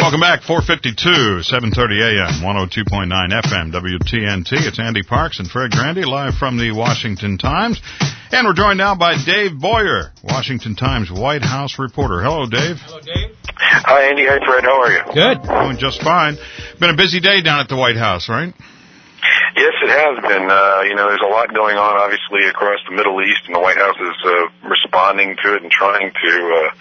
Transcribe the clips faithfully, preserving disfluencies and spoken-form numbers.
Welcome back, four fifty-two, seven thirty a.m., one oh two point nine F M, W T N T. It's Andy Parks and Fred Grandy live from the Washington Times. And we're joined now by Dave Boyer, Washington Times White House reporter. Hello, Dave. Hello, Dave. Hi, Andy. Hi, Fred. How are you? Good. Doing just fine. Been a busy day down at the White House, right? Yes, it has been. Uh, you know, there's a lot going on, obviously, across the Middle East, and the White House is uh, responding to it and trying to uh,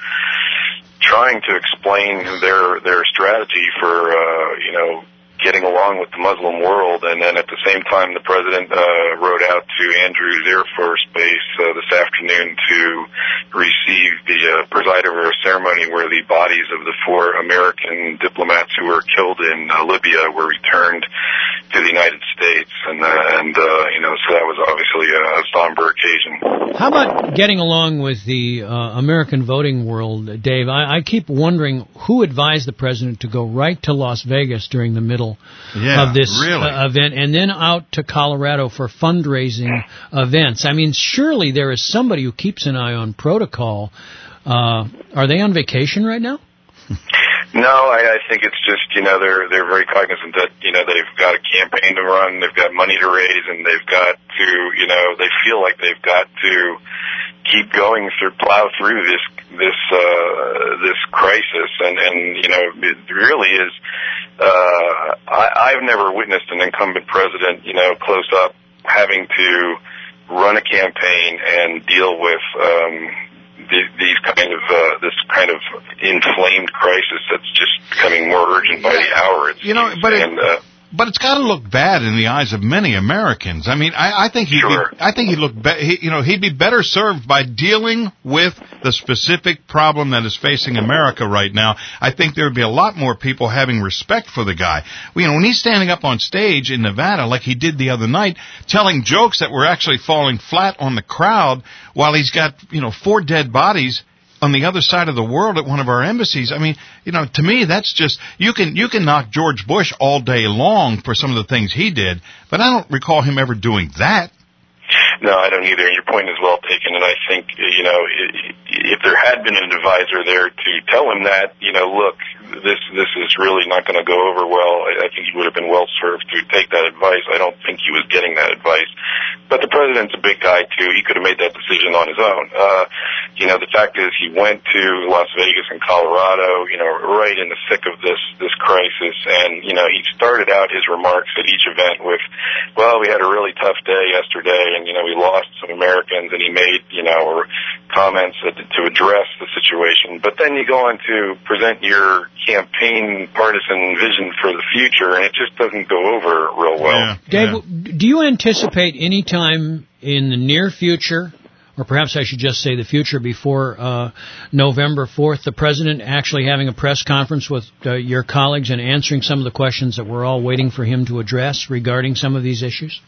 trying to explain their their strategy for, uh, you know, getting along with the Muslim world. And then at the same time, the president uh, rode out to Andrews Air Force Base uh, this afternoon to receive the uh, preside over a ceremony where the bodies of the four American diplomats who were killed in uh, Libya were returned to the United States. And, uh, and uh, you know, so that was obviously a somber occasion. How about getting along with the uh, American voting world, Dave? I, I keep wondering who advised the president to go right to Las Vegas during the middle Yeah, of this really. uh, event, and then out to Colorado for fundraising events. I mean, surely there is somebody who keeps an eye on protocol. Uh, are they on vacation right now? No, I, I think it's just, you know, they're they're very cognizant that, you know, they've got a campaign to run, they've got money to raise, and they've got to, you know, they feel like they've got to keep going through, plow through this this uh, this crisis, and and you know, it really is. Uh, I, I've never witnessed an incumbent president, you know, close up having to run a campaign and deal with um, th- these kind of uh, this kind of inflamed crisis that's just becoming more urgent by the hour. It You know, seems. but it, and, uh, but it's got to look bad in the eyes of many Americans. I mean, I, I think he'd Sure. be, I think he'd look, be, he, you know, he'd be better served by dealing with the specific problem that is facing America right now. I think there would be a lot more people having respect for the guy. You know, when he's standing up on stage in Nevada like he did the other night, telling jokes that were actually falling flat on the crowd while he's got, you know, four dead bodies on the other side of the world at one of our embassies. I mean, you know, to me, that's just, you can, you can knock George Bush all day long for some of the things he did, but I don't recall him ever doing that. No, I don't either. Your point is well taken, and I think, you know, if there had been an advisor there to tell him that, you know, look, this this is really not going to go over well, I think he would have been well served to take that advice. I don't think he was getting that advice. But the president's a big guy, too. He could have made that decision on his own. Uh, you know, the fact is he went to Las Vegas and Colorado, you know, right in the thick of this, this crisis, and, you know, he started out his remarks at each event with, well, we had a really tough day yesterday, and, you know, we lost some Americans, and he made, you know, comments to address the situation. But then you go on to present your campaign partisan vision for the future, and it just doesn't go over real well. Yeah, Dave, yeah. do you anticipate any time in the near future, or perhaps I should just say the future before uh, November fourth, the president actually having a press conference with uh, your colleagues and answering some of the questions that we're all waiting for him to address regarding some of these issues?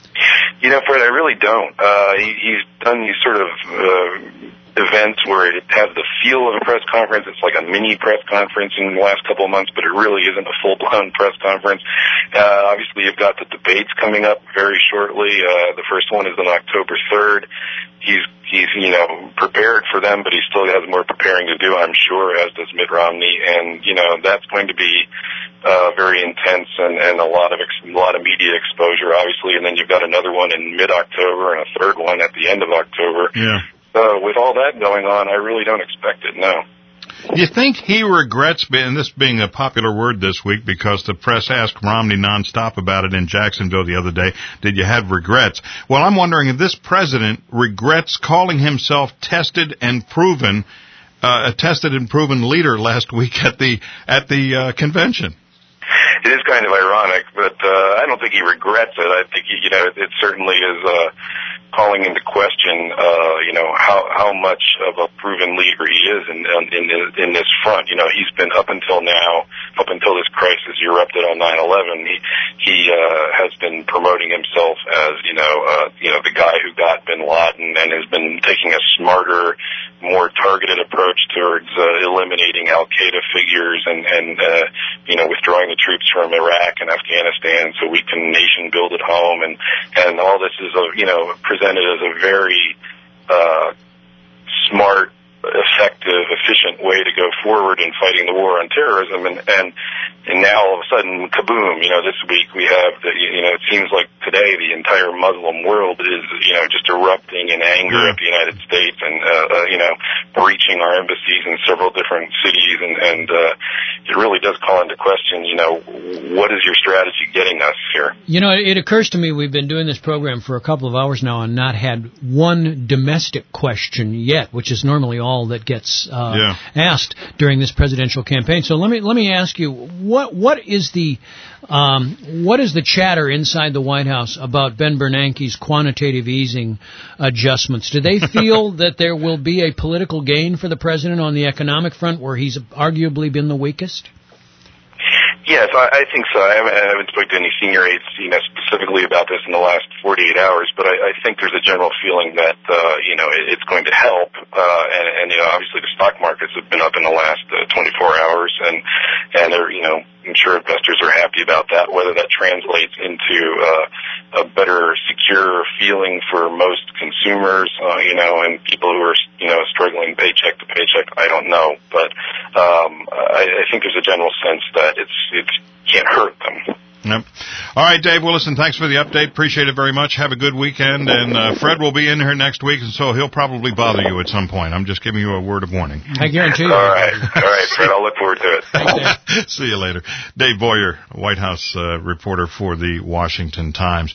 You know, Fred, I really don't. Uh, he, he's done these sort of uh, events where it has the feel of a press conference. It's like a mini press conference in the last couple of months, but it really isn't a full-blown press conference. Uh, obviously, you've got the debates coming up very shortly. Uh, the first one is on October third. He's, he's, you know, prepared for them, but he still has more preparing to do, I'm sure, as does Mitt Romney. And, you know, that's going to be uh, very intense and, and a lot of ex- a lot of media exposure, obviously. And then you've got another one in mid-October and a third one at the end of October. Yeah. So with all that going on, I really don't expect it, no. Do you think he regrets, and this being a popular word this week because the press asked Romney nonstop about it in Jacksonville the other day, did you have regrets? Well, I'm wondering if this president regrets calling himself tested and proven, uh, a tested and proven leader last week at the at the uh, convention. It is kind of ironic, but uh, I don't think he regrets it. I think, he, you know, it, it certainly is uh, calling into question, uh, you know, how how much of a proven leader he is in in in this front. You know, he's been up until now, up until this crisis erupted on nine eleven. He he uh, has been promoting himself as, you know, uh, you know, the guy who got Bin Laden, and has been taking a smarter, more targeted approach towards uh, eliminating Al Qaeda figures and and uh, you know, withdrawing the troops from Iraq and Afghanistan so we can nation build at home, and and all this is a, you know, presented as a very uh, smart, effective, efficient way to go forward in fighting the war on terrorism. And, and, and now all of a sudden, kaboom, you know, this week we have the, you know, it seems like today the entire Muslim world is, you know, just erupting in anger at the United States and, uh, uh, you know, breaching our embassies in several different cities. And, and, uh, it really does call into question, you know, what is your strategy getting us here? You know, it occurs to me we've been doing this program for a couple of hours now and not had one domestic question yet, which is normally all that gets uh, yeah. asked during this presidential campaign. So let me let me ask you, what what is the um, what is the chatter inside the White House about Ben Bernanke's quantitative easing adjustments? Do they feel that there will be a political gain for the president on the economic front, where he's arguably been the weakest? Yes, I, I think so. I haven't, I haven't spoken to any senior aides, you know, specifically about this in the last forty-eight hours, but I, I think there's a general feeling that, uh, you know, it, it's going to help. Uh, and, and, you know, obviously the stock markets have been up in the last uh, twenty-four hours, and, and they're, you know, I'm sure investors are happy about that. Whether that translates into uh, a better, secure feeling for most consumers, uh, you know, and people who are, you know, struggling paycheck to paycheck, I don't know. But um, I, I think there's a general sense that it's it can't hurt them. Yep. All right, Dave. Well, listen, thanks for the update. Appreciate it very much. Have a good weekend. And uh, Fred will be in here next week, and so he'll probably bother you at some point. I'm just giving you a word of warning. I guarantee you. All right. All right, Fred. I'll look forward to it. Thanks, Dave. See you later. Dave Boyer, White House uh, reporter for the Washington Times.